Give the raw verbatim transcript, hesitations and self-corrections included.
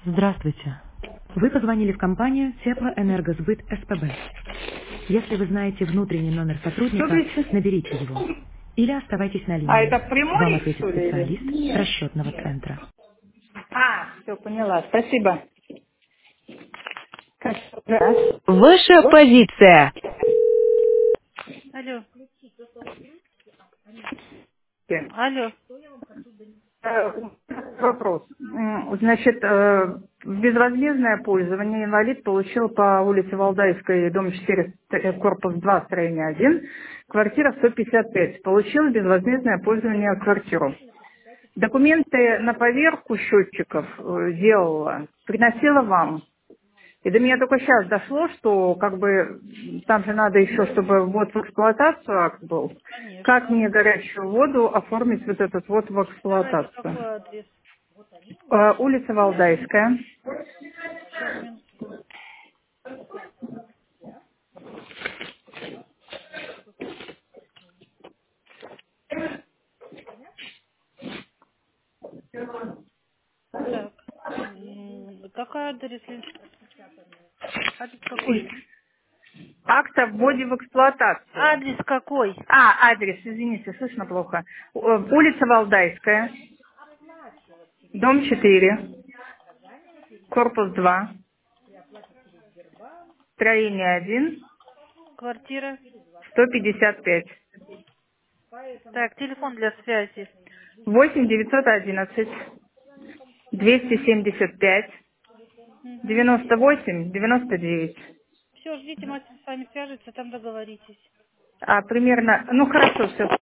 Здравствуйте. Вы позвонили в компанию Теплоэнергосбыт СПБ. Если вы знаете внутренний номер Что сотрудника, говорите? наберите его. Или оставайтесь на А линии. это Вам прямой, ответит что ли? специалист Или? с Нет. расчетного центра. А, все, поняла. Спасибо. Как- Да. Ваша позиция. Алло, Э, алло. Вопрос. М, Значит, э, в безвозмездное пользование инвалид получил по улице Валдайской, дом четыре, т- корпус два, строение один, квартира сто пятьдесят пять. Получил в безвозмездное пользование квартиру. Документы на поверку счетчиков э, делала, приносила вам. И до меня только сейчас дошло, что как бы там же надо еще, чтобы ввод в эксплуатацию акт был. Как Конечно. мне горячую воду оформить вот этот вот в Давайте, эксплуатацию? какой адрес? Э, Улица Валдайская. Сейчас, минутку. Так. м, Какой адрес? Адрес какой? Акт о вводе в эксплуатацию. Адрес какой? А, адрес, извините, слышно плохо. Э, Улица Валдайская, дом четыре, корпус два, строение один, Квартира. сто пятьдесят пять. Так, телефон для связи. восемь девятьсот одиннадцать двести семьдесят пять Угу. девяносто восемь девяносто девять. Все, ждите, мастер с вами свяжется, там договоритесь. А примерно, ну хорошо, все.